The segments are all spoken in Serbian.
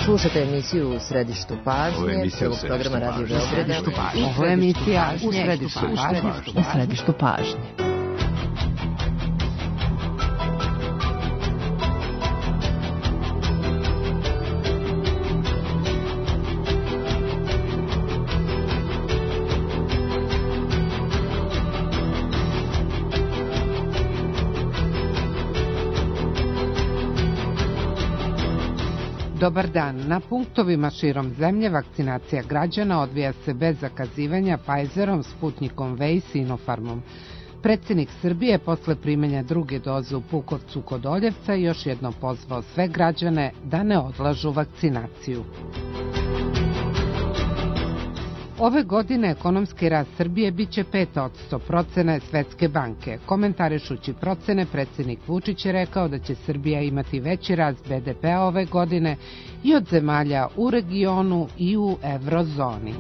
Slušate emisiju U središtu pažnje, celog programa Radio Beograda. Ovo je emisija U središtu pažnje. Dobar dan. Na punktovima širom zemlje vakcinacija građana odvija se bez zakazivanja Pfizerom, Sputnikom V i Sinopharmom. Predsjednik Srbije posle primanja druge doze u Pukovcu kod Oljevca još jednom pozvao sve građane da ne odlažu vakcinaciju. Ove godine ekonomski rast Srbije biće 5%, procena je Svetske banke. Komentarišući procene, predsjednik Vučić je rekao da će Srbija imati veći rast BDP-a ove godine i od zemalja u regionu i u eurozoni.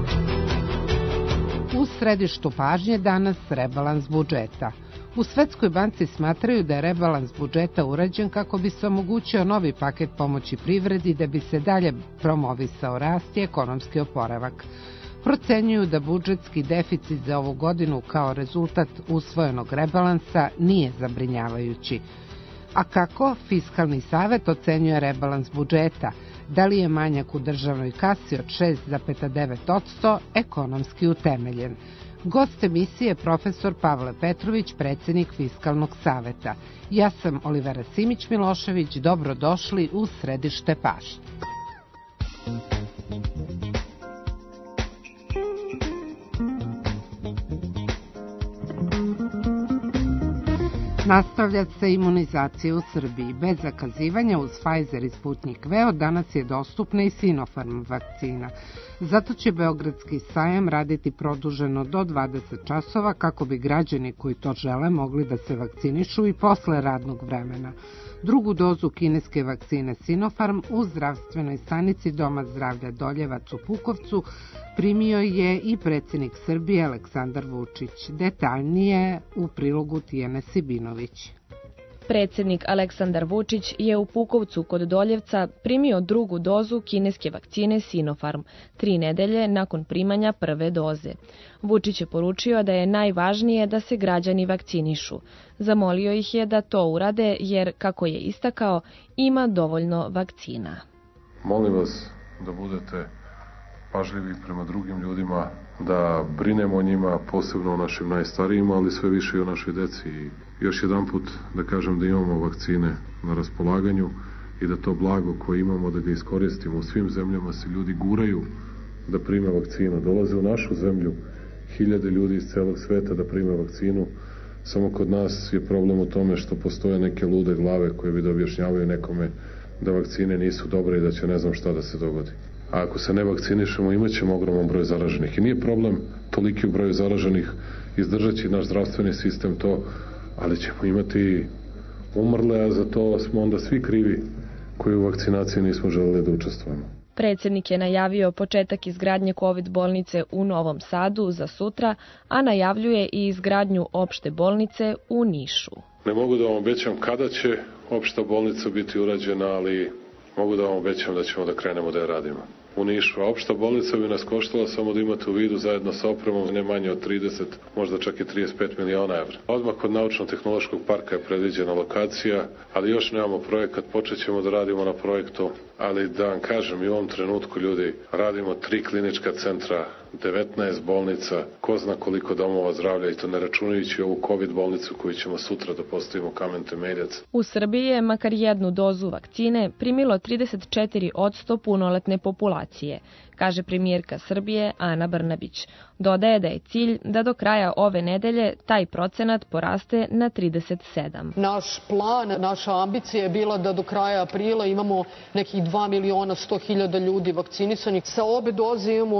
U središtu pažnje danas rebalans budžeta. U Svetskoj banci smatraju da je rebalans budžeta urađen kako bi se omogućio novi paket pomoći privredi da bi se dalje promovisao rast i ekonomski oporavak. Procenjuju da budžetski deficit za ovu godinu kao rezultat usvojenog rebalansa nije zabrinjavajući. A kako Fiskalni savet ocenjuje rebalans budžeta? Da li je manjak u državnoj kasi od 6,9% ekonomski utemeljen? Gost emisije je profesor Pavle Petrović, predsjednik Fiskalnog saveta. Ja sam Olivera Simić-Milošević, dobrodošli u središte pažnje. Nastavlja se imunizacija u Srbiji. Bez zakazivanja uz Pfizer i Sputnik V od danas je dostupna i Sinopharm vakcina. Zato će Beogradski sajam raditi produženo do 20 časova kako bi građani koji to žele mogli da se vakcinišu i posle radnog vremena. Drugu dozu kineske vakcine Sinopharm u zdravstvenoj stanici Doma zdravlja Doljevac u Pukovcu primio je i predsjednik Srbije Aleksandar Vučić. Detaljnije u prilogu Tijene Sibinović. Predsjednik Aleksandar Vučić je u Pukovcu kod Doljevca primio drugu dozu kineske vakcine Sinopharm, 3 nedelje nakon primanja prve doze. Vučić je poručio da je najvažnije da se građani vakcinišu. Zamolio ih je da to urade jer, kako je istakao, ima dovoljno vakcina. Molim vas da budete pažljivi prema drugim ljudima, da brinemo o njima, posebno o našim najstarijima, ali sve više i o našoj deci. I još jedanput da kažem da imamo vakcine na raspolaganju i da to blago koje imamo da ga iskoristimo. U svim zemljama se ljudi guraju da prime vakcinu. Dolaze u našu zemlju hiljade ljudi iz celog sveta da prime vakcinu. Samo kod nas je problem u tome što postoje neke lude glave koje bi da objašnjavaju nekome da vakcine nisu dobre i da će ne znam šta da se dogodi. A ako se ne vakcinišemo, imat ćemo ogroman broj zaraženih. I nije problem toliki u broju zaraženih, izdržat će naš zdravstveni sistem to, ali ćemo imati umrle, a za to smo onda svi krivi koji u vakcinaciji nismo želeli da učestvujemo. Predsjednik je najavio početak izgradnje COVID bolnice u Novom Sadu za sutra, a najavljuje i izgradnju opšte bolnice u Nišu. Ne mogu da vam obećam kada će opšta bolnica biti urađena, ali mogu da vam obećam da ćemo da krenemo da je radimo. U Nišu, a opšta bolnica bi nas koštala, samo da imate u vidu, zajedno sa opremom ne manje od 30, možda čak i 35 miliona evra. Odmah kod naučno-tehnološkog parka je predviđena lokacija, ali još nemamo projekat, počet ćemo da radimo na projektu, ali da vam kažem, i u ovom trenutku ljudi radimo 3 klinička centra, 19 bolnica, ko zna koliko domova zdravlja, i to ne računajući ovu COVID bolnicu koju ćemo sutra da postavimo kamen temeljac. U Srbiji je makar jednu dozu vakcine primilo 34% punoletne populacije, kaže premijerka Srbije Ana Brnabić. Dodaje da je cilj da do kraja ove nedelje taj procenat poraste na 37. Naš plan, naša ambicija je bila da do kraja aprila imamo nekih 2.100.000 ljudi vakcinisanih. Sa obe doze imamo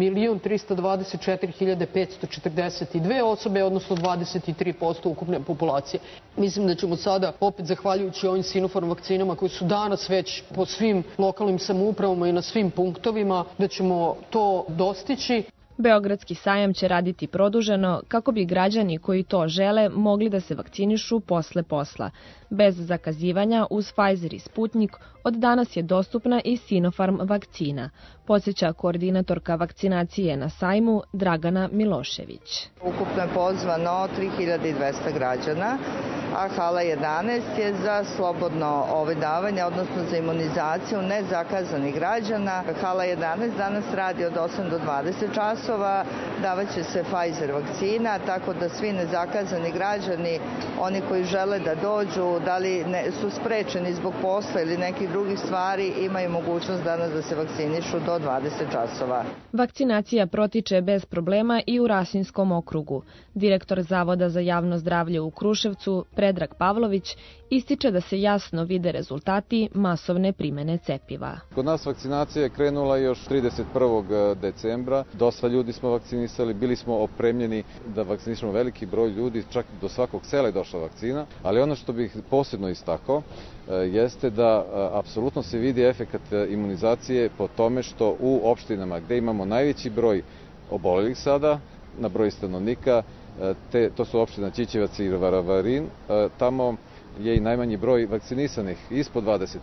1.324.542 osobe, odnosno 23% ukupne populacije. Mislim da ćemo sada, opet zahvaljujući ovim Sinopharm vakcinama koji su danas već po svim lokalnim samoupravama i na svim punktovima, da ćemo to dostići. Beogradski sajam će raditi produženo kako bi građani koji to žele mogli da se vakcinišu posle posla. Bez zakazivanja uz Pfizer i Sputnik od danas je dostupna i Sinopharm vakcina, podsjeća koordinatorka vakcinacije na sajmu Dragana Milošević. Ukupno je pozvano 3200 građana, a hala 11 je za slobodno davanje, odnosno za imunizaciju nezakazanih građana. Hala 11 danas radi od 8 do 20 časova, davaće se Pfizer vakcina, tako da svi nezakazani građani, oni koji žele da dođu, da li su sprečeni zbog posla ili nekih drugih stvari, imaju mogućnost danas da se vakcinišu do 20 časova. Vakcinacija protiče bez problema i u Rasinskom okrugu. Direktor Zavoda za javno zdravlje u Kruševcu, Predrag Pavlović, ističe da se jasno vide rezultati masovne primene cepiva. Kod nas vakcinacija je krenula još 31. decembra. Dosta ljudi smo vakcinisali, bili smo opremljeni da vakcinišemo veliki broj ljudi, čak do svakog sela je došla vakcina, ali ono što bih posebno istakao jeste da apsolutno se vidi efekat imunizacije po tome što u opštinama gde imamo najveći broj obolelih sada na broj stanovnika, to su opština Ćićevac i Varavarin, tamo je i najmanji broj vakcinisanih, ispod 20%.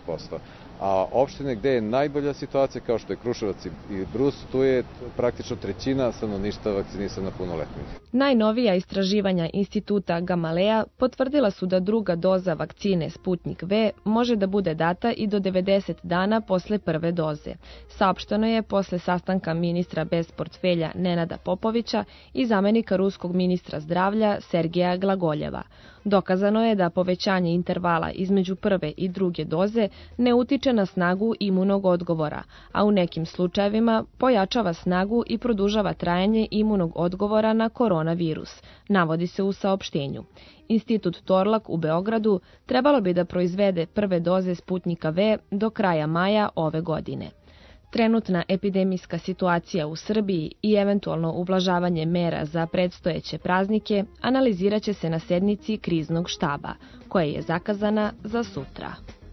A opštine gde je najbolja situacija, kao što je Kruševac i Brus, tu je praktično trećina stanovništva vakcinisana punoletnih. Najnovija istraživanja instituta Gamaleja potvrdila su da druga doza vakcine Sputnik V može da bude data i do 90 dana posle prve doze. Saopšteno je posle sastanka ministra bez portfelja Nenada Popovića i zamenika ruskog ministra zdravlja Sergeja Glagoljeva. Dokazano je da povećanje intervala između prve i druge doze ne utiče na snagu imunog odgovora, a u nekim slučajevima pojačava snagu i produžava trajanje imunog odgovora na koronavirus, navodi se u saopštenju. Institut Torlak u Beogradu trebalo bi da proizvede prve doze Sputnika V do kraja maja ove godine. Trenutna epidemijska situacija u Srbiji i eventualno ublažavanje mera za predstojeće praznike analiziraće se na sednici kriznog štaba, koja je zakazana za sutra.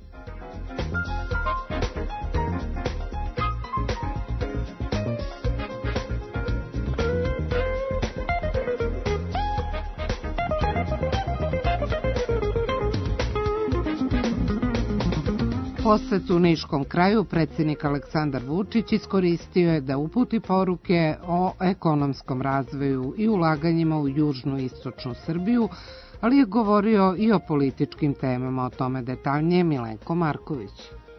Posetu u Niškom kraju predsjednik Aleksandar Vučić iskoristio je da uputi poruke o ekonomskom razvoju i ulaganjima u južnu i istočnu Srbiju, ali je govorio i o političkim temama, o tome detaljnije Milenko Marković.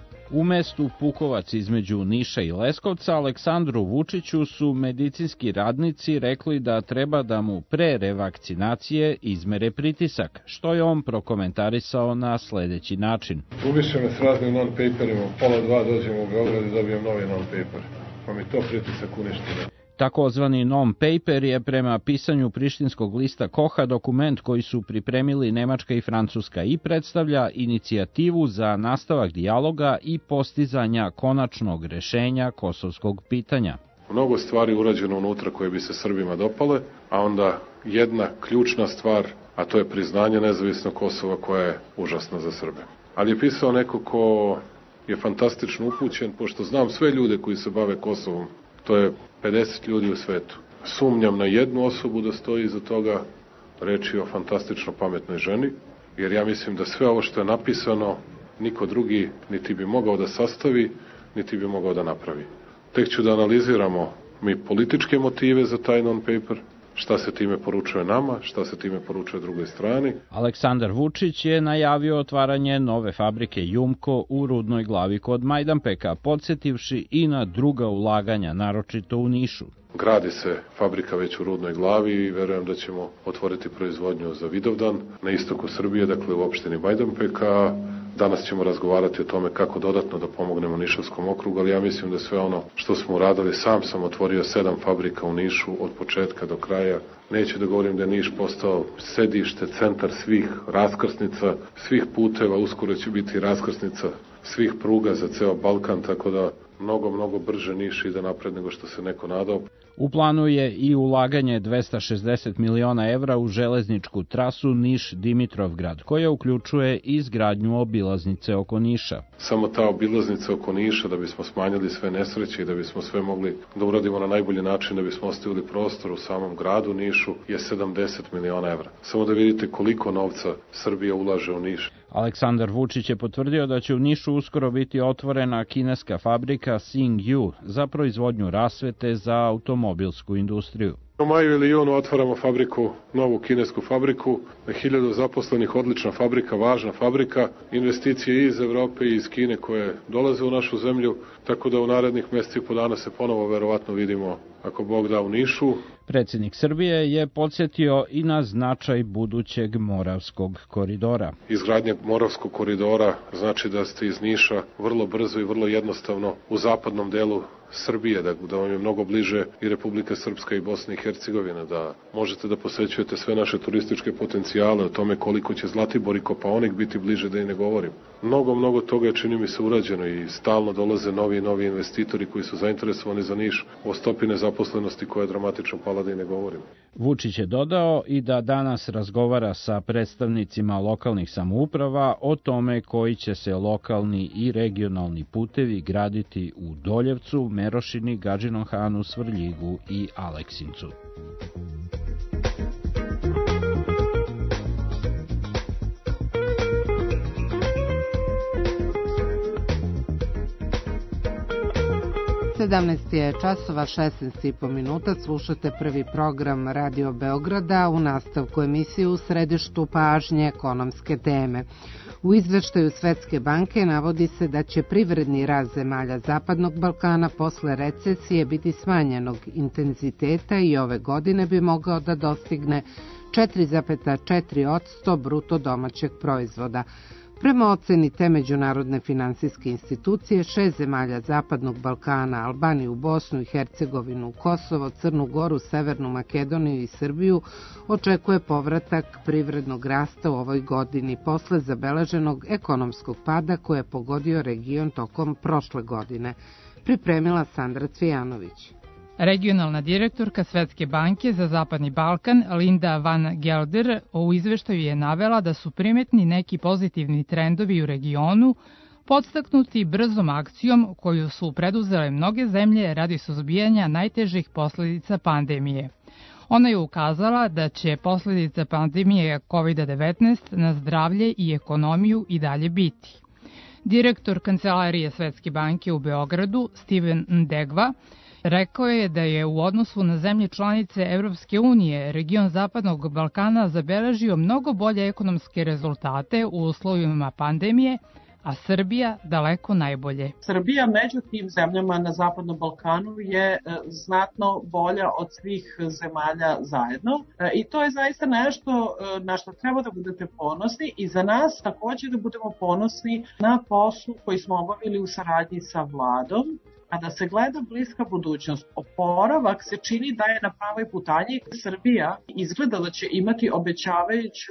U mestu Pukovac između Niša i Leskovca Aleksandru Vučiću su medicinski radnici rekli da treba da mu pre revakcinacije izmere pritisak, što je on prokomentarisao na sledeći način. Ubiše me s raznim non-paperima, pola 2 dođem u Beograd i dobijem novi non-paper, pa mi to pritisak uništio. Takozvani non-paper je prema pisanju prištinskog lista Koha dokument koji su pripremili Nemačka i Francuska i predstavlja inicijativu za nastavak dijaloga i postizanja konačnog rešenja kosovskog pitanja. Mnogo stvari urađeno unutra koje bi se Srbima dopale, a onda jedna ključna stvar, a to je priznanje nezavisnog Kosova koja je užasna za Srbe. Ali je pisao neko ko je fantastično upućen, pošto znam sve ljude koji se bave Kosovom. To je 50 ljudi u svetu. Sumnjam na jednu osobu da stoji iza toga, reči o fantastično pametnoj ženi, jer ja mislim da sve ovo što je napisano niko drugi niti bi mogao da sastavi, niti bi mogao da napravi. Tek ću da analiziramo mi političke motive za taj non-paper, šta se time poručuje nama, šta se time poručuje drugoj strani. Aleksandar Vučić je najavio otvaranje nove fabrike Jumko u Rudnoj Glavi kod Majdanpeka, podsjetivši i na druga ulaganja, naročito u Nišu. Gradi se fabrika već u Rudnoj Glavi i verujem da ćemo otvoriti proizvodnju za Vidovdan na istoku Srbije, dakle u opštini Majdanpeka. Danas ćemo razgovarati o tome kako dodatno da pomognemo Nišavskom okrugu, ali ja mislim da sve ono što smo uradili, sam otvorio 7 fabrika u Nišu od početka do kraja. Neću da govorim da je Niš postao sedište, centar svih raskrsnica, svih puteva, uskoro će biti raskrsnica svih pruga za ceo Balkan, tako da mnogo brže Niš ide napred nego što se neko nadao. U planu je i ulaganje 260 miliona evra u železničku trasu Niš-Dimitrovgrad, koja uključuje izgradnju obilaznice oko Niša. Samo ta obilaznica oko Niša, da bismo smanjili sve nesreće i da bismo sve mogli da uradimo na najbolji način, da bismo ostavili prostor u samom gradu Nišu, je 70 miliona evra. Samo da vidite koliko novca Srbija ulaže u Niš. Aleksandar Vučić je potvrdio da će u Nišu uskoro biti otvorena kineska fabrika Xingyu za proizvodnju rasvete za automobilsku industriju. U maju ili junu otvaramo fabriku, novu kinesku fabriku, 1000 zaposlenih, odlična fabrika, važna fabrika, investicije iz Evrope i iz Kine koje dolaze u našu zemlju, tako da u narednih meseci i po dana se ponovo verovatno vidimo, ako Bog da, u Nišu. Predsjednik Srbije je podsjetio i na značaj budućeg Moravskog koridora. Izgradnja Moravskog koridora znači da ste iz Niša vrlo brzo i vrlo jednostavno u zapadnom delu Srbije, da vam je mnogo bliže i Republika Srpska i Bosna i Hercegovina, da možete da posećujete sve naše turističke potencijale, o tome koliko će Zlatibor i Kopaonik biti bliže, da i ne govorim. Mnogo toga je, čini mi se, urađeno i stalno dolaze novi investitori koji su zainteresovani za Niš, o stopi nezaposlenosti koja je dramatično pala, da i ne govorim. Vučić je dodao i da danas razgovara sa predstavnicima lokalnih samouprava o tome koji će se lokalni i regionalni putevi graditi u Doljevcu, Merošini, Gadžinom Hanu, Svrljigu i Aleksincu. Je časova 16,5 minuta, slušate prvi program Radio Beograda, u nastavku emisije u središtu pažnje ekonomske teme. U izveštaju Svetske banke navodi se da će privredni rast zemalja Zapadnog Balkana posle recesije biti smanjenog intenziteta i ove godine bi mogao da dostigne 4,4% bruto domaćeg proizvoda. Prema oceni te međunarodne finansijske institucije, 6 zemalja Zapadnog Balkana, Albaniju, Bosnu i Hercegovinu, Kosovo, Crnu Goru, Severnu Makedoniju i Srbiju, očekuje povratak privrednog rasta u ovoj godini posle zabeleženog ekonomskog pada koje je pogodio region tokom prošle godine. Pripremila Sandra Cvijanović. Regionalna direktorka Svetske banke za Zapadni Balkan, Linda van Gelder, u izveštaju je navela da su primetni neki pozitivni trendovi u regionu, podstaknuti brzom akcijom koju su preduzele mnoge zemlje radi suzbijanja najtežih posledica pandemije. Ona je ukazala da će posledica pandemije COVID-19 na zdravlje i ekonomiju i dalje biti. Direktor Kancelarije Svetske banke u Beogradu, Steven Ndegva, rekao je da je u odnosu na zemlje članice Evropske unije region Zapadnog Balkana zabeležio mnogo bolje ekonomske rezultate u uslovima pandemije, a Srbija daleko najbolje. Srbija među tim zemljama na Zapadnom Balkanu je znatno bolja od svih zemalja zajedno i to je zaista nešto na što treba da budete ponosni i za nas također da budemo ponosni na poslu koji smo obavili u saradnji sa vladom. Kada se gleda bliska budućnost, oporavak se čini da je na pravoj putanji. Srbija izgleda da će imati obećavajuću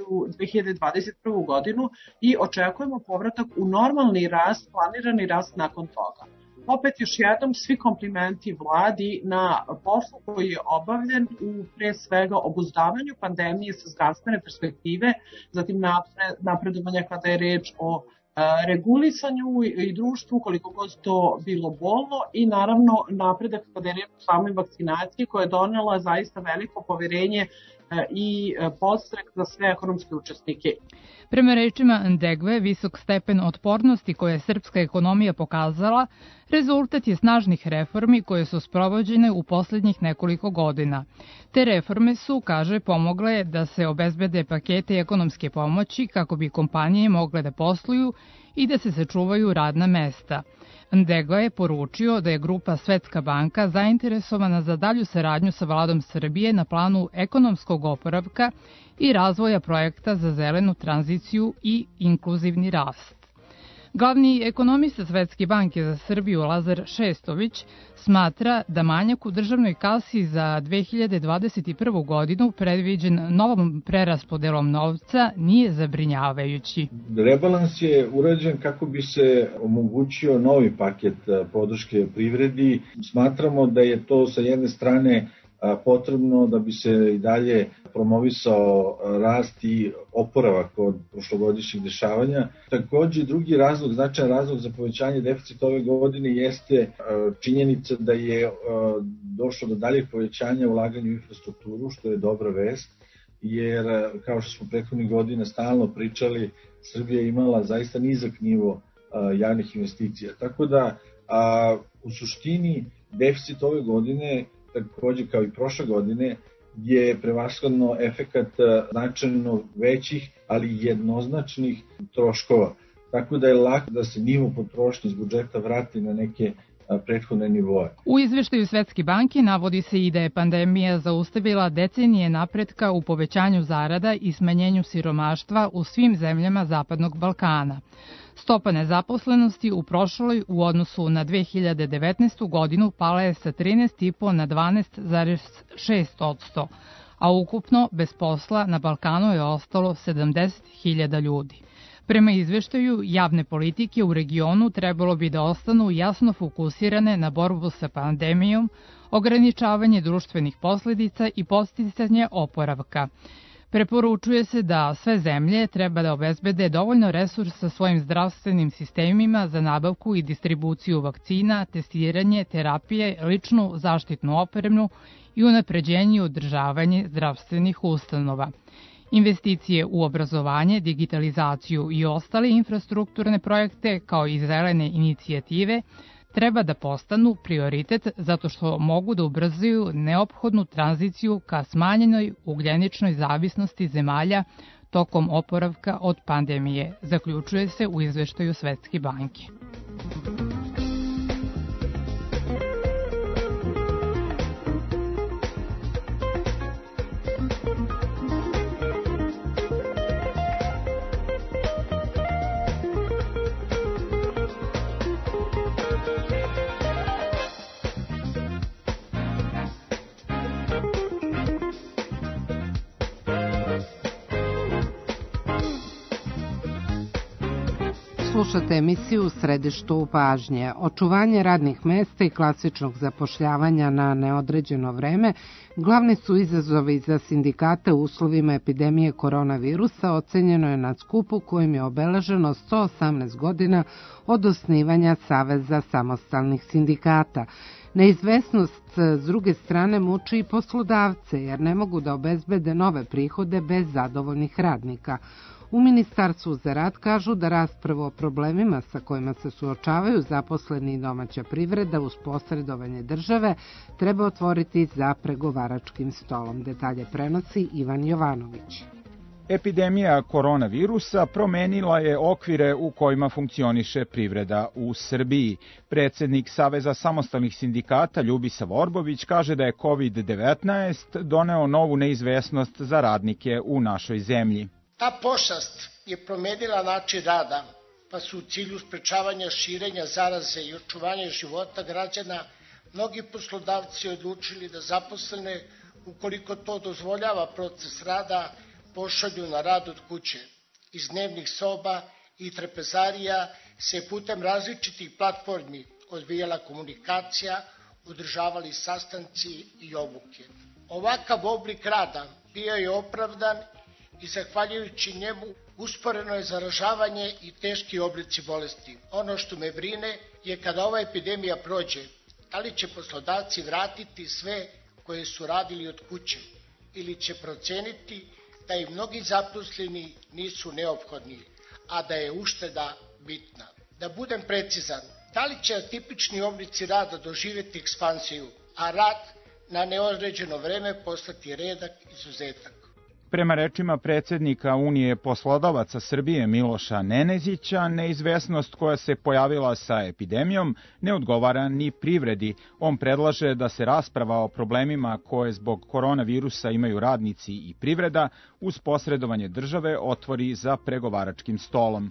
2021. godinu i očekujemo povratak u normalni rast, planirani rast nakon toga. Opet još jednom svi komplimenti vladi na poslu koji je obavljen u pre svega obuzdavanju pandemije sa zdravstvene perspektive, zatim napredovanja kada je reč o regulisanju i društvu, koliko god to bilo bolno, i naravno napredak kada je reč o samoj vakcinaciji koja je donela zaista veliko poverenje i podstrek za sve ekonomske učesnike. Prema rečima Ndegve, visok stepen otpornosti koje je srpska ekonomija pokazala, rezultat je snažnih reformi koje su sprovođene u poslednjih nekoliko godina. Te reforme su, kaže, pomogle da se obezbede pakete ekonomske pomoći kako bi kompanije mogle da posluju i da se sačuvaju radna mesta. Ndegva je poručio da je grupa Svetska banka zainteresovana za dalju saradnju sa vladom Srbije na planu ekonomskog oporavka i razvoja projekta za zelenu tranziciju i inkluzivni rast. Glavni ekonomista Svetske banke za Srbiju Lazar Šestović smatra da manjak u državnoj kasi za 2021. godinu predviđen novom preraspodelom novca nije zabrinjavajući. Rebalans je urađen kako bi se omogućio novi paket podrške privredi. Smatramo da je to sa jedne strane potrebno da bi se i dalje promovisao rast i oporavak od prošlogodišnjih dešavanja. Takođe, drugi razlog, značajan razlog za povećanje deficita ove godine jeste činjenica da je došlo do daljeg povećanja ulaganja u infrastrukturu, što je dobra vest, jer kao što smo prethodnih godina stalno pričali, Srbija je imala zaista nizak nivo javnih investicija. Tako da, u suštini, deficit ove godine takođe kao i prošle godine, je prevashodno efekat značajno većih, ali jednoznačnih troškova. Tako da je lako da se nivo potrošnje iz budžeta vrati na neke prethodne nivoe. U izveštaju Svetske banke navodi se i da je pandemija zaustavila decenije napretka u povećanju zarada i smanjenju siromaštva u svim zemljama Zapadnog Balkana. Stopa nezaposlenosti u prošloj u odnosu na 2019. godinu pala je sa 13,5 na 12,6%, a ukupno bez posla na Balkanu je ostalo 70.000 ljudi. Prema izveštaju, javne politike u regionu trebalo bi da ostanu jasno fokusirane na borbu sa pandemijom, ograničavanje društvenih posledica i podsticanje oporavka. Preporučuje se da sve zemlje treba da obezbede dovoljno resursa svojim zdravstvenim sistemima za nabavku i distribuciju vakcina, testiranje, terapije, ličnu zaštitnu opremu i unapređenje i održavanje zdravstvenih ustanova. Investicije u obrazovanje, digitalizaciju i ostale infrastrukturne projekte, kao i zelene inicijative, treba da postanu prioritet zato što mogu da ubrzaju neophodnu tranziciju ka smanjenoj ugljeničnoj zavisnosti zemalja tokom oporavka od pandemije, zaključuje se u izveštaju Svetske banke. Slušate emisiju U središtu pažnje. Očuvanje radnih mesta i klasičnog zapošljavanja na neodređeno vreme glavni su izazovi za sindikate u uslovima epidemije koronavirusa, ocenjeno je na skupu kojim je obeleženo 118 godina od osnivanja Saveza samostalnih sindikata. Neizvesnost s druge strane muči i poslodavce jer ne mogu da obezbede nove prihode bez zadovoljnih radnika. U Ministarstvu za rad kažu da raspravu o problemima sa kojima se suočavaju zaposleni i domaća privreda uz posredovanje države treba otvoriti za pregovaračkim stolom. Detalje prenosi Ivan Jovanović. Epidemija koronavirusa promenila je okvire u kojima funkcioniše privreda u Srbiji. Predsednik Saveza samostalnih sindikata Ljubisa Vorbović kaže da je COVID-19 doneo novu neizvesnost za radnike u našoj zemlji. Ta pošast je promenila način rada, pa su u cilju sprečavanja širenja zaraze i očuvanja života građana mnogi poslodavci odlučili da zaposlene, ukoliko to dozvoljava proces rada, pošalju na rad od kuće. Iz dnevnih soba i trpezarija se putem različitih platformi odvijala komunikacija, održavali sastanci i obuke. Ovakav oblik rada bio je opravdan i zahvaljujući njemu usporeno je zaražavanje i teški oblici bolesti. Ono što me brine je kada ova epidemija prođe, da li će poslodavci vratiti sve koje su radili od kuće ili će proceniti da i mnogi zaposleni nisu neophodni, a da je ušteda bitna. Da budem precizan, da li će atipični oblici rada doživjeti ekspansiju, a rad na neodređeno vreme postati redak izuzetak? Prema rečima predsednika Unije poslodavaca Srbije Miloša Nenezića, neizvesnost koja se pojavila sa epidemijom ne odgovara ni privredi. On predlaže da se rasprava o problemima koje zbog koronavirusa imaju radnici i privreda uz posredovanje države otvori za pregovaračkim stolom.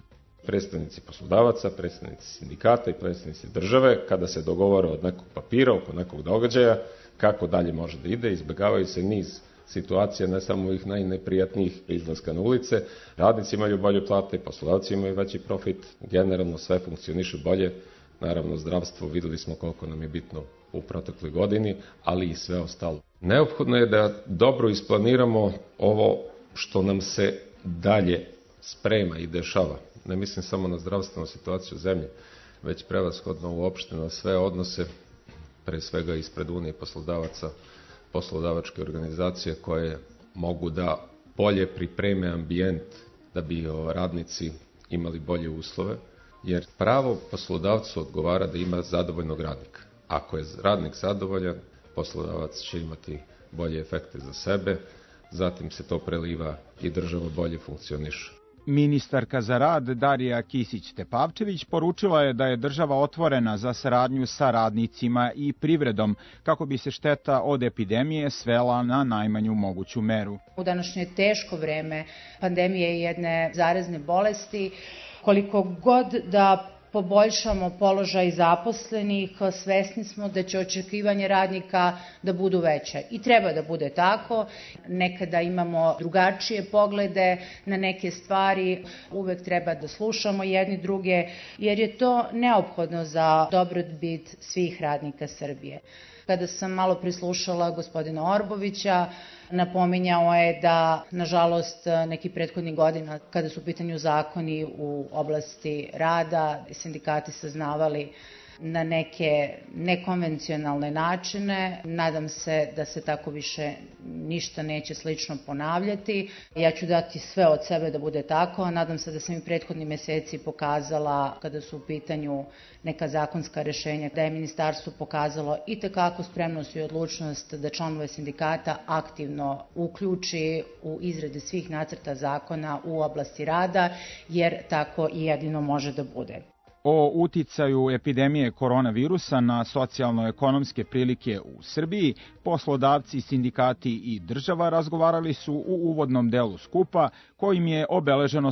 predstavnici poslodavaca, predstavnici sindikata i predstavnici države, kada se dogovore od nekog papira, oko nekog događaja, kako dalje može da ide, izbjegavaju se niz situacija, ne samo ovih najneprijatnijih izlaska na ulice, radnici imaju bolje plate, poslodavci imaju veći profit, generalno sve funkcioniše bolje, naravno zdravstvo, videli smo koliko nam je bitno u protekloj godini, ali i sve ostalo. Neophodno je da dobro isplaniramo ovo što nam se dalje sprema i dešava. Ne mislim samo na zdravstvenu situaciju zemlje, već prevashodno uopšte na sve odnose, pre svega ispred Unije poslodavaca, poslodavačke organizacije koje mogu da bolje pripreme ambijent da bi radnici imali bolje uslove, jer pravo poslodavcu odgovara da ima zadovoljnog radnika. Ako je radnik zadovoljan, poslodavac će imati bolje efekte za sebe, zatim se to preliva i država bolje funkcioniše. Ministarka za rad Darija Kisić-Tepavčević poručila je da je država otvorena za saradnju sa radnicima i privredom kako bi se šteta od epidemije svela na najmanju moguću meru. U današnje teško vreme pandemije jedne zarazne bolesti, koliko god da poboljšamo položaj zaposlenih, svesni smo da će očekivanje radnika da budu veće. I treba da bude tako. Nekada imamo drugačije poglede na neke stvari. Uvek treba da slušamo jedni druge, jer je to neophodno za dobrobit svih radnika Srbije. Kada sam malo prislušala gospodina Orbovića, napominjao je da, nažalost, neki prethodnih godina, kada su u pitanju zakoni u oblasti rada, sindikati saznavali na neke nekonvencionalne načine. Nadam se da se tako više ništa neće slično ponavljati. Ja ću dati sve od sebe da bude tako, a nadam se da sam i prethodni meseci pokazala, kada su u pitanju neka zakonska rešenja, da je ministarstvo pokazalo i tekako spremnost i odlučnost da članove sindikata aktivno uključi u izrade svih nacrta zakona u oblasti rada, jer tako i jedino može da bude. O uticaju epidemije koronavirusa na socijalno-ekonomske prilike u Srbiji, poslodavci, sindikati i država razgovarali su u uvodnom delu skupa, kojim je obeleženo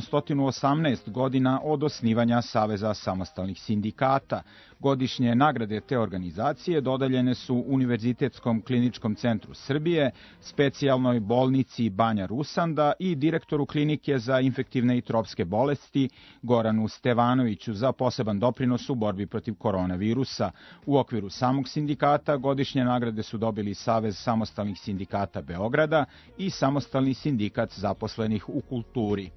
118 godina od osnivanja Saveza samostalnih sindikata. Godišnje nagrade te organizacije dodeljene su Univerzitetskom kliničkom centru Srbije, specijalnoj bolnici Banja Rusanda i direktoru klinike za infektivne i tropske bolesti Goranu Stevanoviću za poseban doprinos u borbi protiv koronavirusa. U okviru samog sindikata godišnje nagrade su dobili Savez samostalnih sindikata Beograda i Samostalni sindikat zaposlenih u kulturi.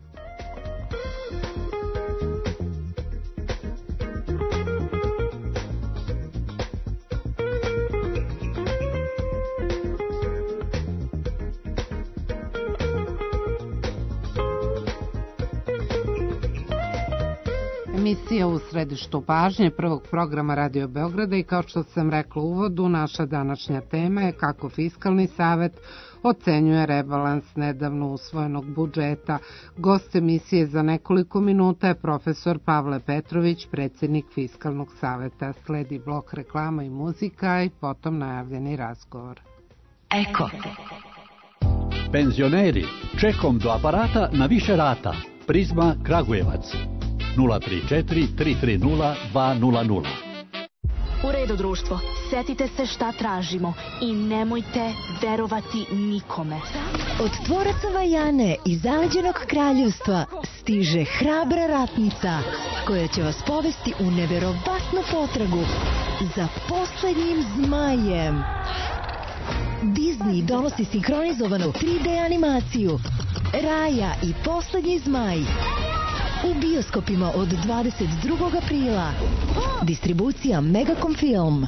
Emisija u središtu pažnje prvog programa Radio Beograda i kao što sam rekla u uvodu, naša današnja tema je kako Fiskalni savet ocenjuje rebalans nedavno usvojenog budžeta. Gost emisije za nekoliko minuta je profesor Pavle Petrović, predsjednik Fiskalnog saveta. Sledi blok reklama i muzika i potom najavljeni razgovor. Eko. Penzioneri, čekom do aparata na više rata. Prizma Kragujevac. 034 330 200. U redu, društvo, setite se šta tražimo i nemojte verovati nikome. Od tvoraca Vajane i zaleđenog kraljevstva stiže hrabra ratnica koja će vas povesti u neverovatnu potragu za poslednjim zmajem. Disney donosi sinhronizovanu 3D animaciju Raja i poslednji zmaj. U bioskopima od 22. aprila. Distribucija Megacom Film.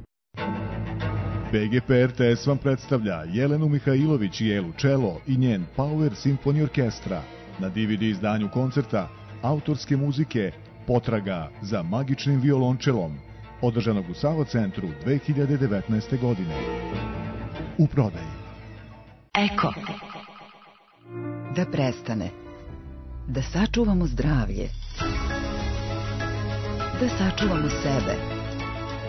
BGP RTS vam predstavlja Jelenu Mihajlović i Elu Čelo i njen Power Symphony Orkestra. Na DVD izdanju koncerta autorske muzike Potraga za magičnim violončelom, održanog u Savo centru 2019. godine. U prodaji. Eko. Da prestane. Da sačuvamo zdravlje, da sačuvamo sebe,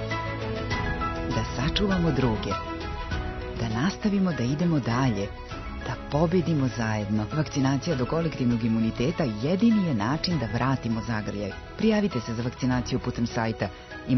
da sačuvamo druge, da nastavimo da idemo dalje, da pobedimo zajedno. Vakcinacija do kolektivnog imuniteta jedini je način da vratimo zagrljaj. Prijavite se za vakcinaciju putem sajta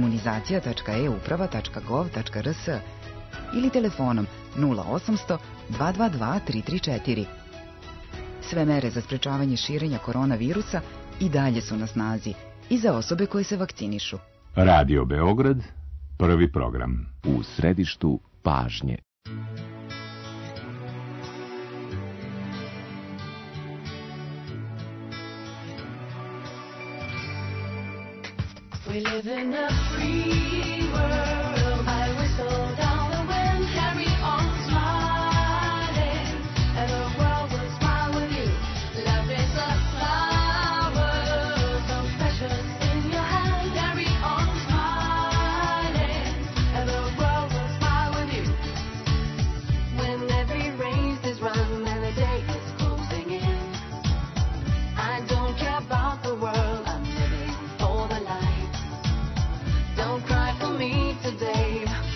imunizacija.euprava.gov.rs ili telefonom 0800 222 334. Sve mere za sprečavanje širenja koronavirusa i dalje su na snazi i za osobe koje se vakcinišu. Radio Beograd, prvi program. U središtu pažnje. We live in a free world. I whistle down the wind, carry on smiling, and the world will smile with you. Love is a flower, so precious in your hand. Carry on smiling, and the world will smile with you. When every race is run and the day is closing in, I don't care about the world. I'm living for the light. Don't cry for me today.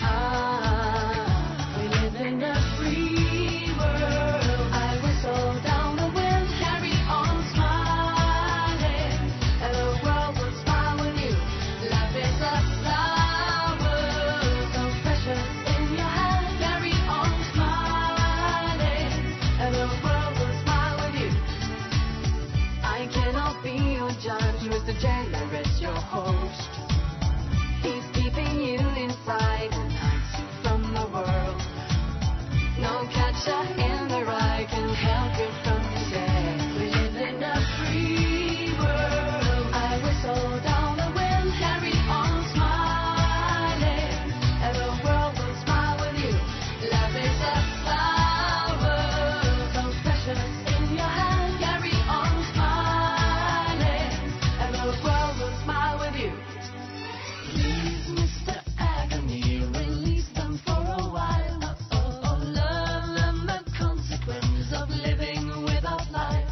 We live in a free world. I whistle down the wind, carry on smiling, and the world will smile with you. Life is a flower, so precious in your hand. Carry on smiling, and the world will smile with you. I cannot be your judge, Mr. Jailer is your host. He's keeping you inside and hides you from the world. No catcher in the rye can help you from today. We live in a free world. I whistle down the wind, carry on smiling, and the world will smile with you. Love is a flower, so precious in your hand. Carry on smiling, and the world will smile with you. Please, Mr. Agony, release them for a while. Learn them the consequence of living without life.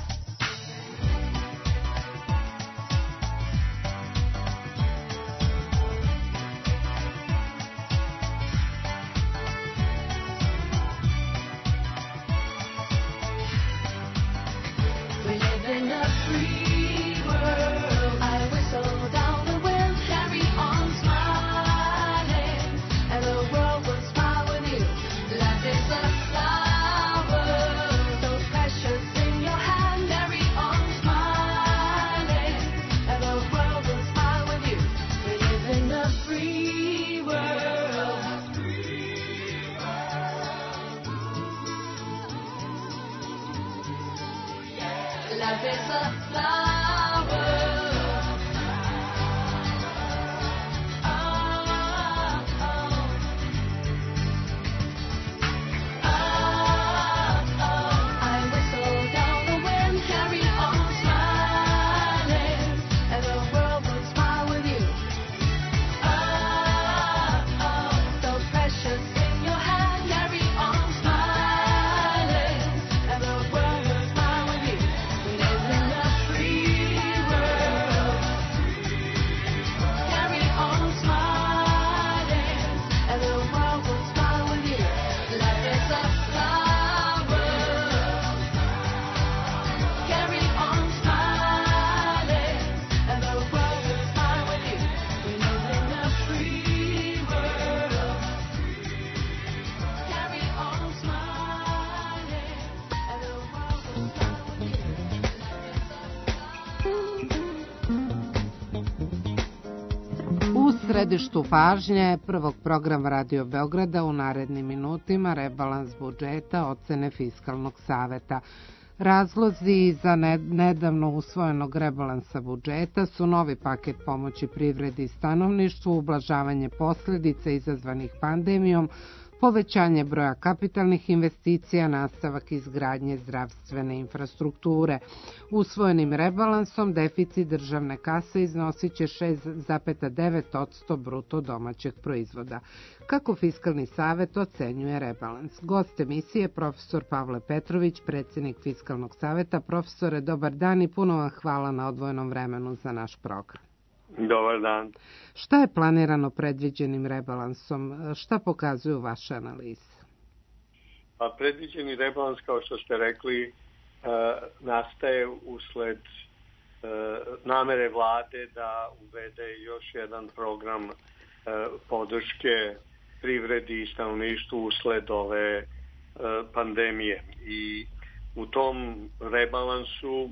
We live in a free world. I whistle down the wind, carry on smiling, and the world will smile with you. Life is a flower, so precious in your hand. Carry on smiling, and the world will smile with you. We live in a free world. Life is a flower. I whistle down the wind, carry on smiling, and the world will smile with you. So precious in your hand, carry on smiling, and the world will smile with you. We live in a free world. Carry on smiling, and the world will smile with you. Life is a flower. Carry on smiling, and the world will smile with you. We live in a free world. Carry on smiling, and the world will smile with you. U središtu pažnje prvog programa Radio Beograda u narednim minutima rebalans budžeta, ocene Fiskalnog saveta. Razlozi za nedavno usvojenog rebalansa budžeta su novi paket pomoći privredi i stanovništvu, ublažavanje posledica izazvanih pandemijom, povećanje broja kapitalnih investicija, nastavak izgradnje zdravstvene infrastrukture. Usvojenim rebalansom deficit državne kase iznosit će 6,9% bruto domaćeg proizvoda. Kako Fiskalni savet ocenjuje rebalans? Gost emisije profesor Pavle Petrović, predsjednik Fiskalnog saveta. Profesore, dobar dan i puno vam hvala na odvojenom vremenu za naš program. Dobar dan. Šta je planirano predviđenim rebalansom? Šta pokazuju vaše analize? A predviđeni rebalans, kao što ste rekli, nastaje usled namere vlade da uvede još jedan program podrške privredi i stanovništvu usled ove pandemije. I u tom rebalansu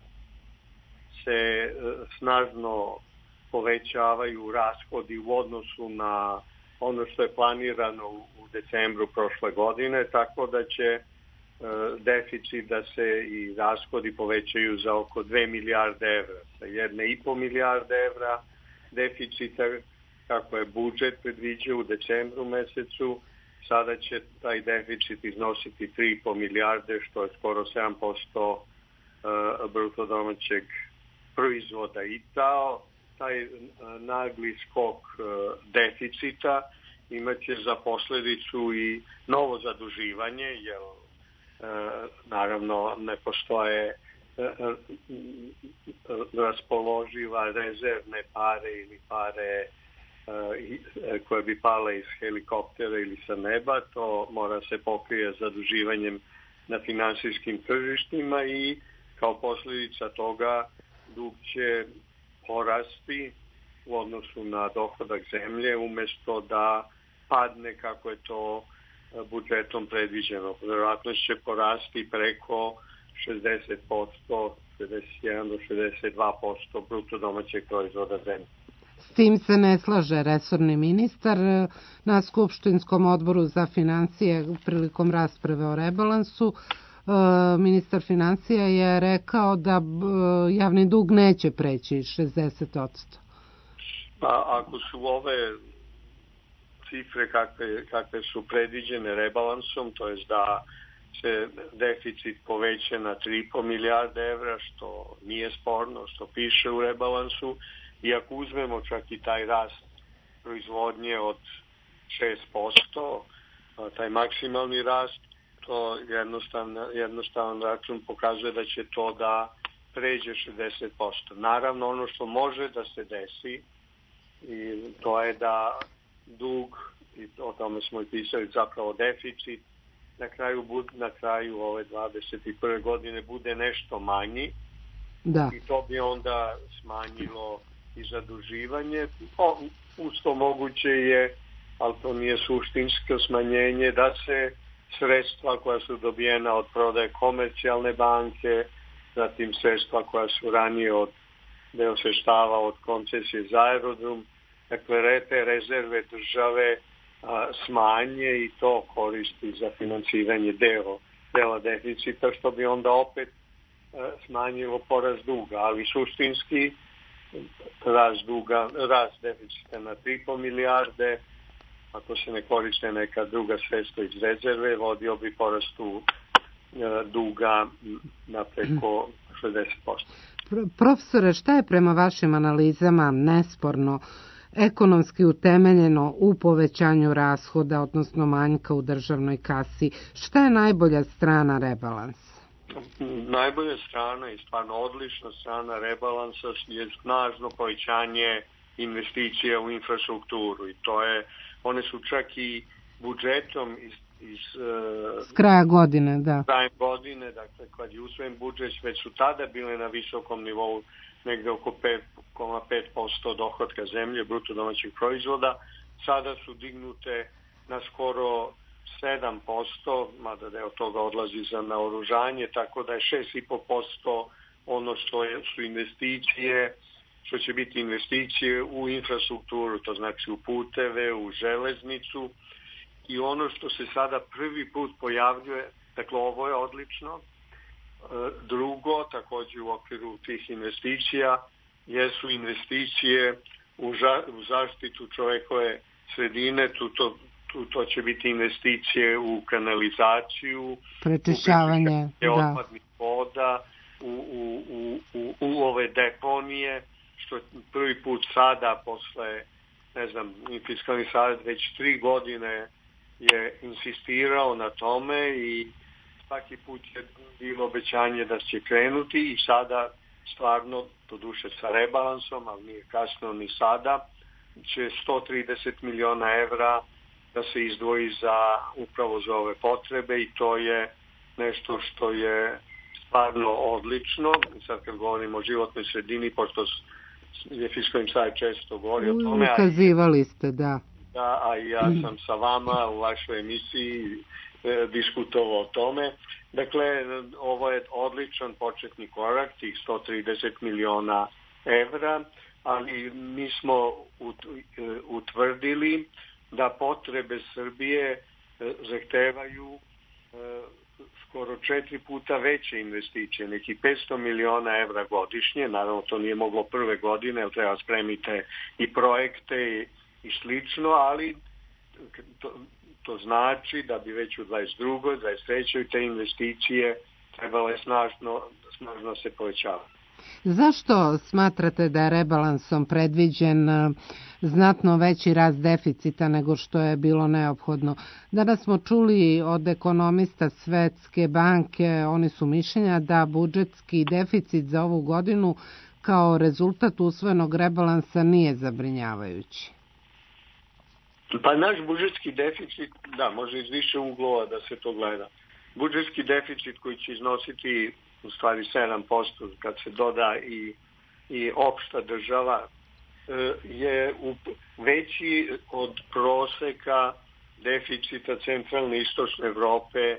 se snažno povećavaju rashodi u odnosu na ono što je planirano u decembru prošle godine, tako da će deficit da se i rashodi povećaju za oko 2 milijarde evra. Sa 1,5 milijarde evra deficita, kako je budžet predviđao u decembru mesecu, sada će taj deficit iznositi 3,5 milijarde, što je skoro 7% bruto domaćeg proizvoda. I taj nagli skok deficita imaće za posledicu i novo zaduživanje, jer naravno ne postoje raspoloživa rezervne pare ili pare koje bi pale iz helikoptera ili sa neba. To mora se pokrije zaduživanjem na finansijskim tržištima i kao posljedica toga dug će porasti u odnosu na dohodak zemlje umjesto da padne kako je to budžetom predviđeno. Vjerojatno će porasti preko 60%, 61 do 62% bruto domaćeg proizvoda zemlje. S tim se ne slaže resorni ministar. Na Skupštinskom odboru za financije prilikom rasprave o rebalansu ministar financija je rekao da javni dug neće preći 60%. Pa ako su ove cifre kakve su predviđene rebalansom, to je da se deficit poveća na 3,5 milijarde evra, što nije sporno, što piše u rebalansu, i ako uzmemo čak i taj rast proizvodnje od 6%, taj maksimalni rast, to jednostavan račun pokazuje da će to da pređe 60%. Naravno, ono što može da se desi, i to je da dug, i o tome smo i pisali, zapravo deficit, na kraju ove 21. godine bude nešto manji. Da. I to bi onda smanjilo i zaduživanje. Usto moguće je, ali to nije suštinsko smanjenje, da se sredstva koja su dobijena od prodaje Komercijalne banke, zatim sredstva koja su ranije od deo sredstava od koncesije za aerodrom, dakle te rezerve države smanje i to koristi za finansiranje dela deficita, što bi onda opet smanjilo porast duga, ali suštinski rast deficita na 3,5 milijarde, ako se ne koriste neka druga sredstva iz rezerve, vodio bi porastu duga na preko 60%. Profesore, šta je prema vašim analizama nesporno ekonomski utemeljeno u povećanju rashoda, odnosno manjka u državnoj kasi? Šta je najbolja strana rebalansa? Najbolja strana i stvarno odlična strana rebalansa je snažno povećanje investicija u infrastrukturu, i one su čak i budžetom s kraja godine, da. Krajem godine, dakle kad je usvojen budžet, već su tada bile na visokom nivou, negde oko 5,5% dohotka zemlje, bruto domaćeg proizvoda. Sada su dignute na skoro 7%, mada deo toga odlazi za naoružanje, tako da je 6,5% ono što su investicije, što će biti investicije u infrastrukturu, to znači u puteve, u železnicu. I ono što se sada prvi put pojavljuje, dakle ovo je odlično. Drugo, također u okviru tih investicija, jesu investicije u zaštitu čovekove sredine, to će biti investicije u kanalizaciju, prečišćavanje otpadnih voda, u ove deponije, što prvi put sada posle, ne znam, Fiskalni savet već 3 godine je insistirao na tome i svaki put je bilo obećanje da će krenuti, i sada stvarno, to duše sa rebalansom, ali nije kasno ni sada, će 130 miliona evra da se izdvoji upravo za ove potrebe i to je nešto što je stvarno odlično. Sad kad govorimo o životnoj sredini, pošto je Fiskalni savet često govori o tome. Ukazivali ste, da. Da, a ja sam sa vama u vašoj emisiji diskutovao o tome. Dakle, ovo je odličan početni korak, tih 130 miliona evra, ali mi smo utvrdili da potrebe Srbije zahtevaju skoro 4 puta veće investicije, neki 500 miliona evra godišnje. Naravno, to nije moglo prve godine, jer treba spremite i projekte i slično, ali to znači da bi već u 22. 23. te investicije trebale snažno se povećavati. Zašto smatrate da je rebalansom predviđen znatno veći rast deficita nego što je bilo neophodno? Danas smo čuli od ekonomista Svetske banke, oni su mišljenja da budžetski deficit za ovu godinu kao rezultat usvojenog rebalansa nije zabrinjavajući. Pa naš budžetski deficit, da, može iz više uglova da se to gleda. Budžetski deficit koji će iznositi u stvari 7% kad se doda i opšta država je veći od proseka deficita centralne i istočne Evrope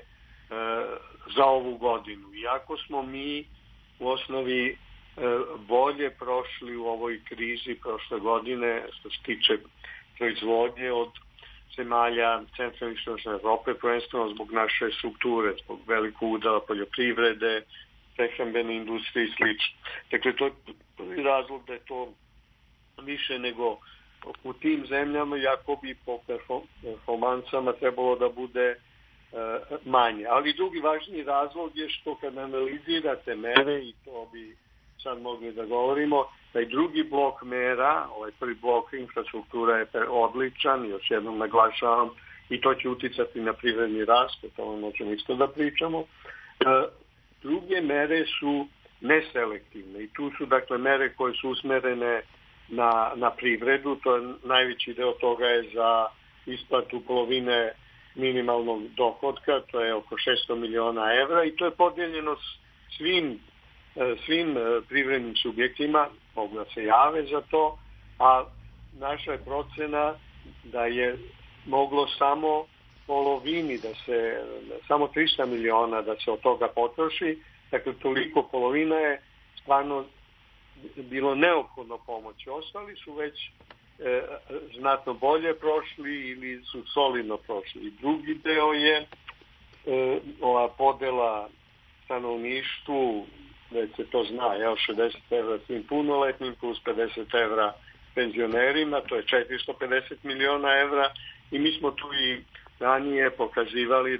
za ovu godinu. Iako smo mi u osnovi bolje prošli u ovoj krizi prošle godine što se tiče proizvodnje od zemalja centralne i istočne Evrope, prvenstveno zbog naše strukture, zbog velikog udela poljoprivrede, prehrambene industrije i slično. Dakle, to je razlog da je to više nego u tim zemljama, jako bi po performansama trebalo da bude manje. Ali drugi važniji razlog je što kad analizirate mere, i to bi sad mogli da govorimo, taj drugi blok mera, ovaj prvi blok infrastruktura je odličan, još jednom naglašavam, i to će uticati na privredni rast, o tome možemo isto da pričamo. Druge mere su neselektivne i tu su dakle mere koje su usmerene na privredu, to je najveći deo toga je za isplatu polovine minimalnog dohodka, to je oko 600 miliona evra i to je podijeljeno svim privrednim subjektima, mogu da se jave za to, a naša je procena da je moglo samo polovini, samo 300 miliona da se od toga potroši, dakle toliko polovina je stvarno bilo neophodno pomoći. Ostali su već znatno bolje prošli ili su solidno prošli. Drugi deo je ova podela stanovništvu, već se to zna, 60 evra svim punoletnim plus 50 evra penzionerima, to je 450 miliona evra i mi smo tu i ranije pokazivali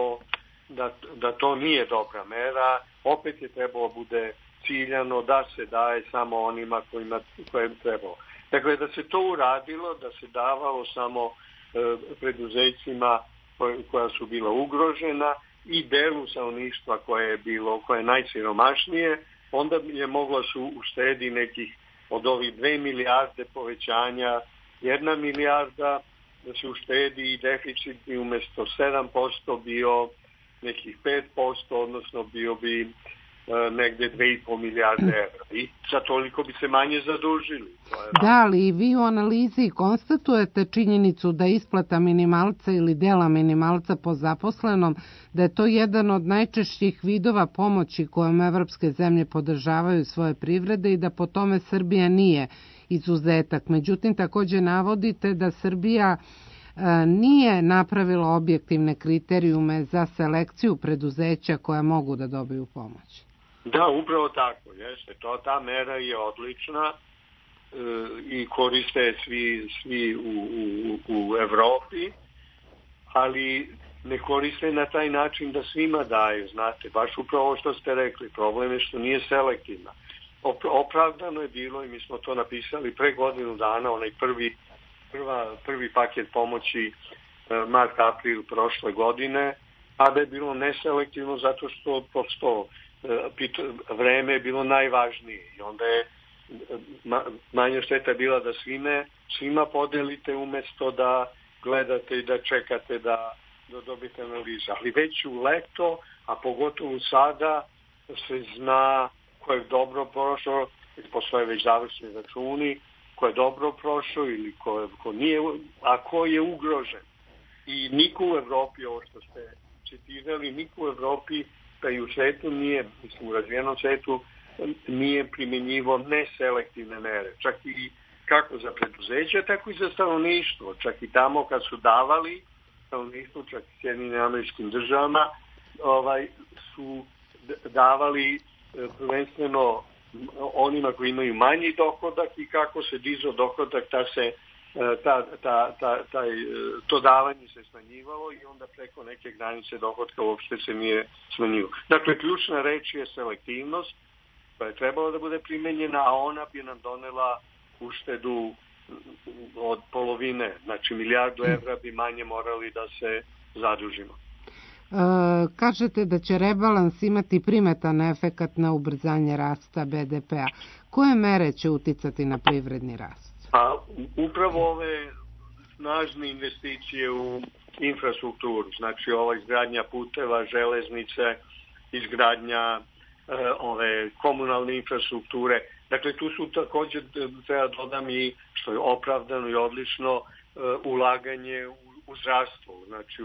da to nije dobra mera, opet je trebalo bude ciljano da se daje samo onima kojim trebalo. Dakle, da se to uradilo, da se davalo samo preduzećima koja su bila ugrožena i delu stanovništva koje je najsiromašnije, onda je moglo se uštedi nekih od ovih 2 milijarde povećanja, 1 milijarda da se uštedi i deficit bi umjesto 7% bio nekih 5%, odnosno bio bi negde 2,5 milijarde evra. I za toliko bi se manje zadužili. Da, ali vi u analizi konstatujete činjenicu da isplata minimalca ili dela minimalca po zaposlenom, da je to jedan od najčešćih vidova pomoći kojom evropske zemlje podržavaju svoje privrede i da po tome Srbija nije izuzetak. Međutim, takođe navodite da Srbija nije napravila objektivne kriterijume za selekciju preduzeća koja mogu da dobiju pomoć. Da, upravo tako. Jeste. Ta mera je odlična i koriste svi u Evropi, ali ne koriste na taj način da svima daju. Znate, baš upravo što ste rekli, problem je što nije selektivna. Opravdano je bilo, i mi smo to napisali pre godinu dana, onaj prvi paket pomoći mart-april prošle godine, a da je bilo neselektivno zato što prosto vreme je bilo najvažnije i onda je manja šteta bila da svima podelite umesto da gledate i da čekate da dobijete analize. Ali već u leto, a pogotovo sada, se zna ko je dobro prošao, postoje već završni računi, ko je dobro prošao ili ko nije, a ko je ugrožen. I niko u Evropi, ovo što ste citirali, niko u Evropi, pa i u svetu nije, mislim u razvijenom svetu, nije primjenjivo neselektivne mere. Čak i kako za preduzeća, tako i za stanovništvo. Čak i tamo kad su davali stanovništvo, čak i Sjedinjenim Američkim Državama, su davali prvenstveno onima koji imaju manji dohodak i kako se dizao dohodak, to davanje se smanjivalo i onda preko neke granice dohodka uopšte se nije smanjivalo. Dakle, ključna reč je selektivnost koja je trebala da bude primenjena, a ona bi nam donela uštedu od polovine, znači $1 milijardu bi manje morali da se zadužimo. Kažete da će rebalans imati primetan efekat na ubrzanje rasta BDP-a. Koje mere će uticati na privredni rast? Pa upravo ove snažne investicije u infrastrukturu, znači ova izgradnja puteva, železnice, izgradnja ove komunalne infrastrukture. Dakle, tu su također, treba dodam i što je opravdano i odlično, ulaganje u zdravstvo, znači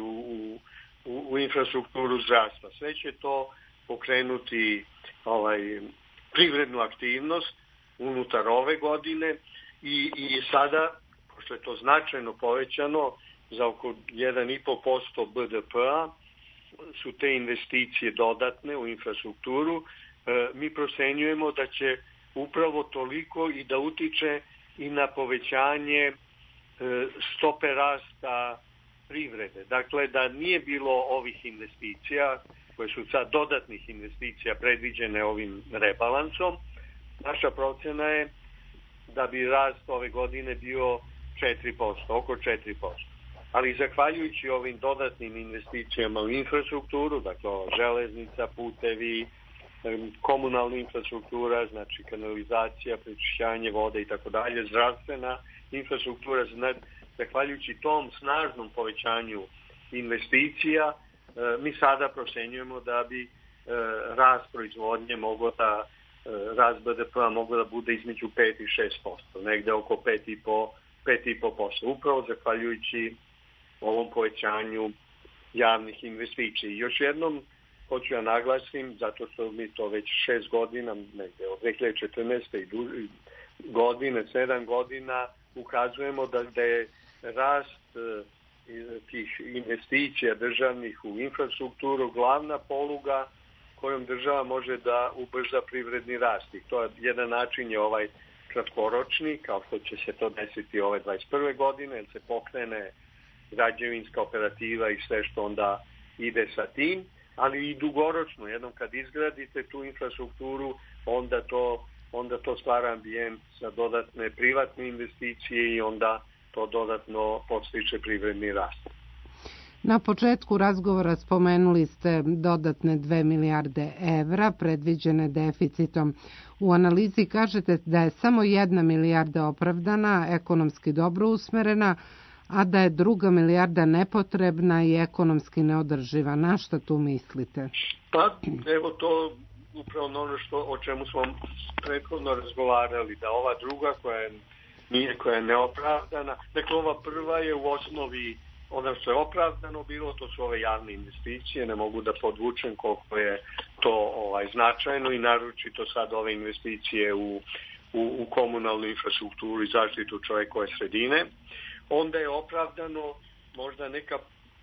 u infrastrukturu zdravstva. Sve će to pokrenuti privrednu aktivnost unutar ove godine i sada, pošto je to značajno povećano za oko 1,5% BDP-a, su te investicije dodatne u infrastrukturu. Mi procenjujemo da će upravo toliko i da utiče i na povećanje stope rasta privrede. Dakle, da nije bilo ovih investicija, koje su sad dodatnih investicija predviđene ovim rebalansom, naša procena je da bi rast ove godine bio 4%, oko 4%. Ali zahvaljujući ovim dodatnim investicijama u infrastrukturu, dakle železnica, putevi, komunalna infrastruktura, znači kanalizacija, prečišćavanje vode i tako dalje, zdravstvena infrastruktura, zahvaljujući tom snažnom povećanju investicija, mi sada procenjujemo da bi rast proizvodnje rast BDP-a mogao da bude između 5 i 6%, negde oko 5,5%, upravo zahvaljujući ovom povećanju javnih investicija. I još jednom hoću ja naglasim, zato što mi to već 6 godina, negde od 2014. godine, 7 godina, ukazujemo da je rast tih investicija državnih u infrastrukturu glavna poluga kojom država može da ubrza privredni rast. I to je jedan način je ovaj kratkoročni, kao što će se to desiti ove 21. godine, jer se pokrene građevinska operativa i sve što onda ide sa tim, ali i dugoročno, jednom kad izgradite tu infrastrukturu, onda to stvara ambijent za dodatne privatne investicije i onda to dodatno podstiče privredni rast. Na početku razgovora spomenuli ste dodatne 2 milijarde evra predviđene deficitom. U analizi kažete da je samo 1 milijarda opravdana, ekonomski dobro usmerena, a da je 2 milijarda nepotrebna i ekonomski neodrživa. Na šta tu mislite? Pa, evo to upravo ono o čemu smo prethodno razgovarali, da ova druga koja je neopravdana, dakle ova prva je u osnovi ono što je opravdano bilo, to su ove javne investicije, ne mogu da podvučem koliko je to značajno i naročito sad ove investicije u komunalnu infrastrukturu i zaštitu čovekove sredine. Onda je opravdano možda neka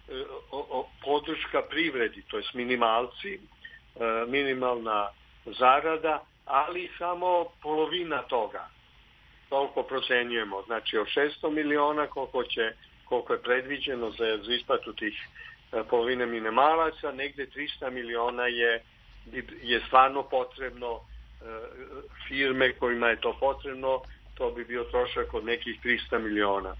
podrška privredi, to je minimalci, minimalna zarada, ali samo polovina toga. Toliko procenjujemo, znači od 600 miliona koliko je predviđeno za isplatu tih polovine minimalaca, negde 300 miliona je stvarno potrebno firme kojima je to potrebno, to bi bio trošak od nekih 300 miliona.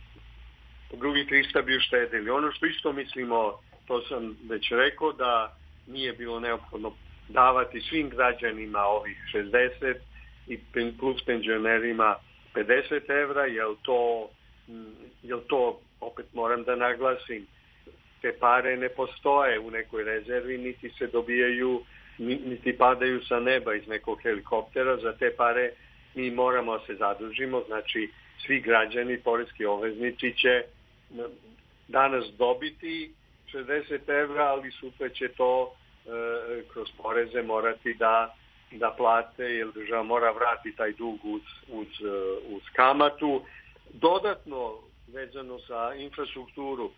Drugi 300 bi uštedili. Ono što isto mislimo, to sam već rekao, da nije bilo neophodno davati svim građanima ovih 60 i plus penzionerima 50 evra, jer to opet moram da naglasim, te pare ne postoje u nekoj rezervi, niti se dobijaju, niti padaju sa neba iz nekog helikoptera. Za te pare mi moramo se zadužimo, znači svi građani, poreski obveznici će danas dobiti 60 evra, ali sutra će to kroz poreze morati da plate, jer država mora vratiti taj dug uz kamatu. Dodatno, vezano za infrastrukturu,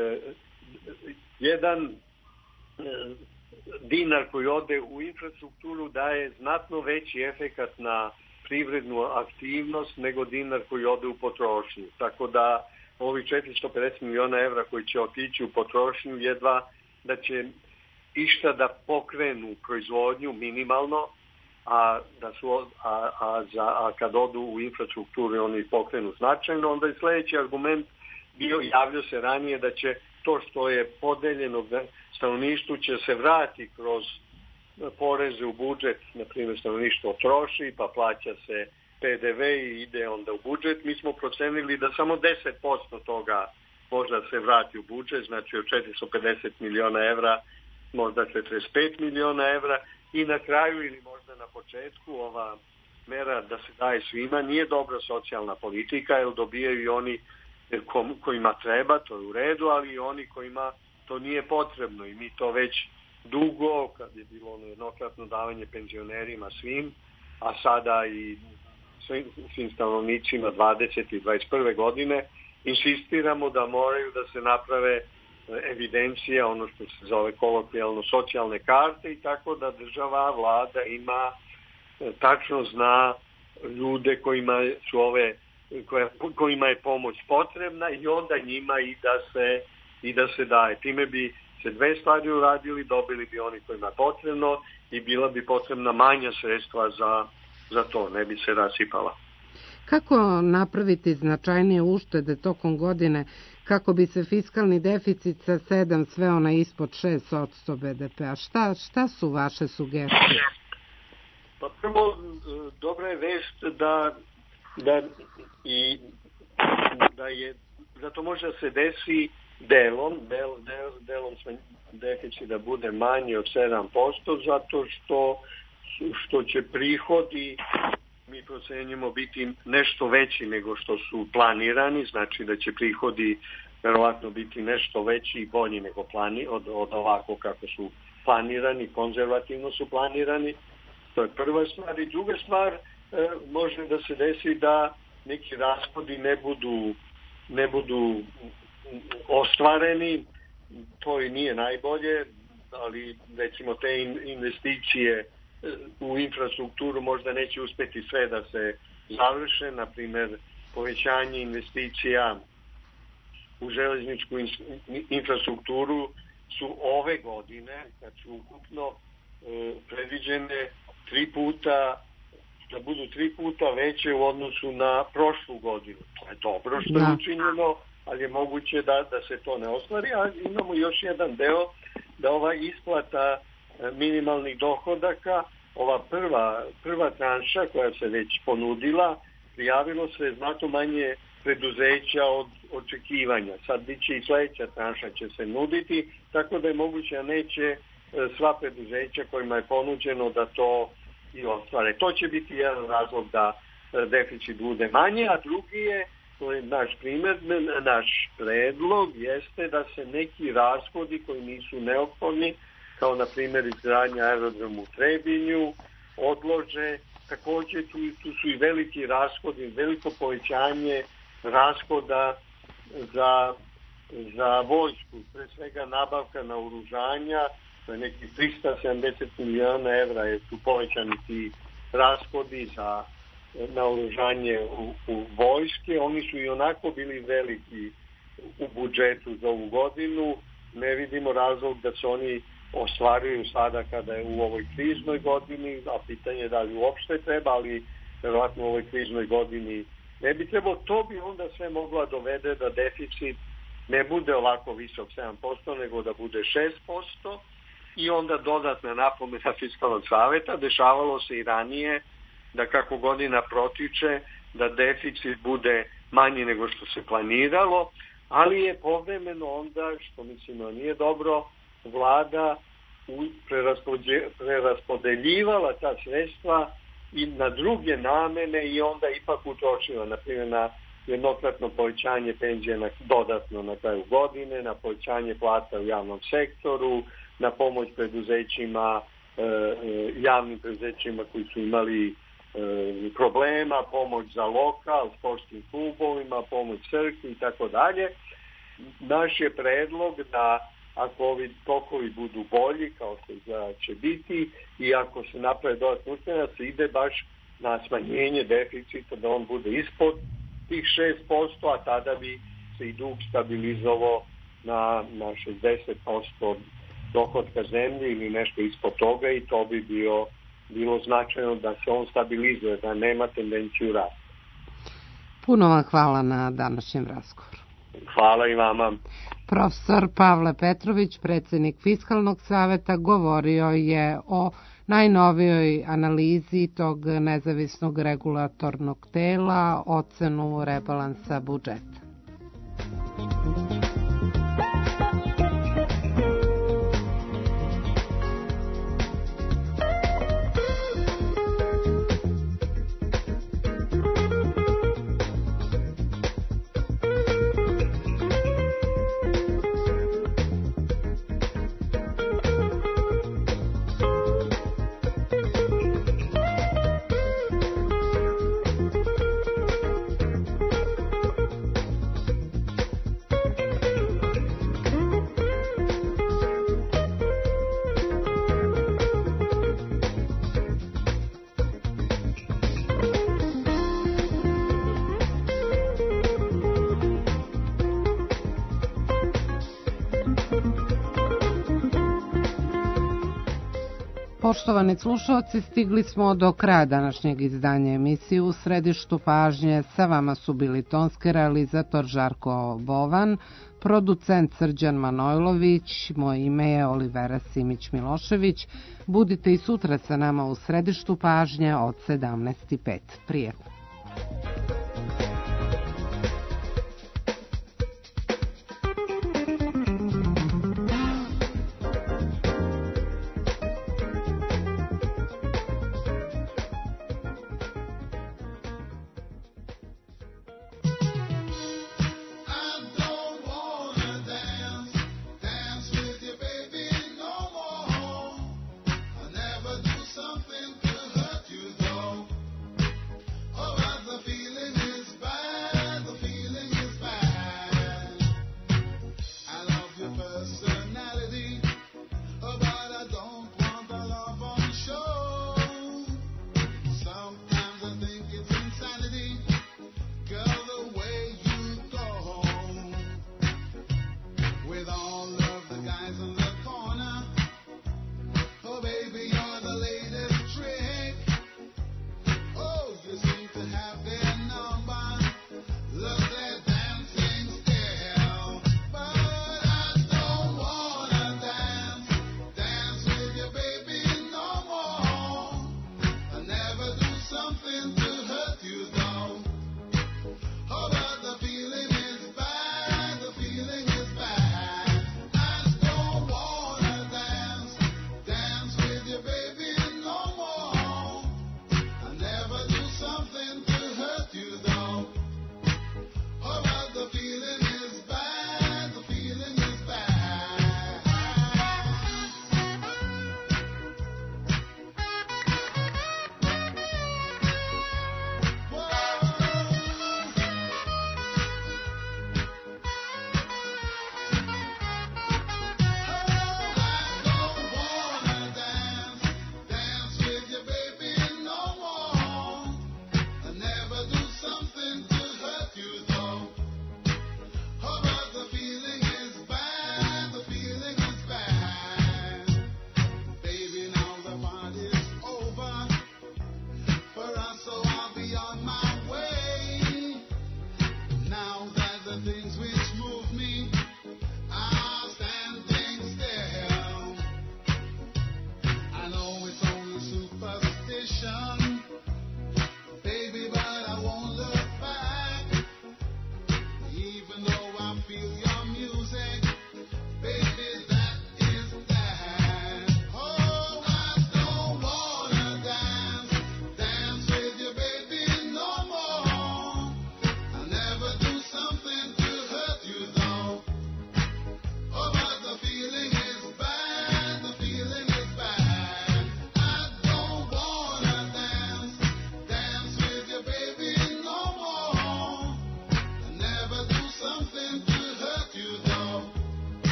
jedan dinar koji ode u infrastrukturu daje znatno veći efekat na privrednu aktivnost nego dinar koji ode u potrošnju. Tako da ovi 450 miliona evra koji će otići u potrošnju jedva da će išta da pokrenu proizvodnju minimalno, a kad odu u infrastrukturu oni pokrenu značajno. Onda je sljedeći argument bio, javljao se ranije, da će to što je podeljeno stanovništvu će se vrati kroz poreze u budžet, na primjer stanovništvo troši, pa plaća se PDV i ide onda u budžet. Mi smo procenili da samo 10% toga možda se vrati u budžet, znači od 450 miliona evra možda 45 miliona evra, i na kraju ili možda na početku ova mera da se daje svima nije dobra socijalna politika, jer dobijaju i oni kojima treba, to je u redu, ali i oni kojima to nije potrebno, i mi to već dugo, kad je bilo jednokratno davanje penzionerima svim, a sada i svim stanovnicima 20. i 21. godine, insistiramo da moraju da se naprave evidencija, ono što se zove kolokvijalno socijalne karte, i tako da država, vlada ima, tačno zna ljude kojima je pomoć potrebna, i onda njima i da se daje. Time bi se dve stvari uradili, dobili bi oni kojima je potrebno i bila bi potrebna manja sredstva za to, ne bi se rasipala. Kako napraviti značajnije uštede tokom godine kako bi se fiskalni deficit sa 7 sveo na ispod 6% BDP-a? Šta su vaše sugestije? Pa prvo, dobra je vest da to može da se desi delom deficit da bude manji od 7%, zato što će prihodi, mi procenjujemo, biti nešto veći nego što su planirani, znači da će prihodi verovatno biti nešto veći i bolji nego od ovako kako su planirani, konzervativno su planirani. To je prva stvar. I druga stvar, može da se desi da neki rashodi ne budu ostvareni, to i nije najbolje, ali recimo te investicije u infrastrukturu možda neće uspeti sve da se završe, na primjer povećanje investicija u železničku infrastrukturu su ove godine, znači ukupno predviđene 3 puta, da budu 3 puta veće u odnosu na prošlu godinu. To je dobro što je učinjeno, ali je moguće da se to ne ostvari, a imamo još jedan deo, da ova isplata minimalnih dohodaka, ova prva tranša koja se već ponudila, prijavilo se znatno manje preduzeća od očekivanja. Sad biće i sledeća tranša će se nuditi, tako da je moguće da neće sva preduzeća kojima je ponuđeno da to i ostvare. To će biti jedan razlog da deficit bude manje, a drugi je, to je naš predlog, jeste da se neki rashodi koji nisu neophodni, kao na primjer izgradnja aerodroma u Trebinju, odlože. Također tu su i veliki rashodi, veliko povećanje rashoda za vojsku, pre svega nabavka naoružanja, to je nekih 370 miliona evra je tu povećani ti rashodi za naoružanje u vojske. Oni su i onako bili veliki u budžetu za ovu godinu. Ne vidimo razlog da se oni ostvaruju sada kada je u ovoj kriznoj godini, a pitanje je da li uopšte treba, ali verovatno u ovoj kriznoj godini ne bi trebalo. To bi onda sve mogla dovede da deficit ne bude ovako visok 7%, nego da bude 6%. I onda dodatna napomena Fiskalnog saveta, dešavalo se i ranije da kako godina protiče, da deficit bude manji nego što se planiralo, ali je povremeno onda, što mislimo nije dobro, vlada preraspodeljivala ta sredstva i na druge namene i onda ipak utrošila, na primjer na jednokratno povećanje penzije dodatno na kraju godine, na povećanje plata u javnom sektoru, na pomoć preduzećima, javnim preduzećima koji su imali problema, pomoć za lokal, sportskim klubovima, pomoć crkvi i tako dalje. Naš je predlog da ako ovi tokovi budu bolji, kao što će biti, i ako se naprave dodatno uštede, da se ide baš na smanjenje deficita, da on bude ispod tih 6%, a tada bi se i dug stabilizovao na 60% dohodka zemlje ili nešto ispod toga, i to bi bilo značajno da se on stabilizuje, da nema tendenciju rasta. Puno vam hvala na današnjem razgovoru. Hvala i vama. Profesor Pavle Petrović, predsjednik Fiskalnog saveta, govorio je o najnovijoj analizi tog nezavisnog regulatornog tela, ocenu rebalansa budžeta. Poštovani slušalci, stigli smo do kraja današnjeg izdanja emisije U središtu pažnje. Sa vama su bili tonski realizator Žarko Bovan, producent Srđan Manojlović, moje ime je Olivera Simić-Milošević. Budite i sutra sa nama u središtu pažnje od 17:05. Prijetno.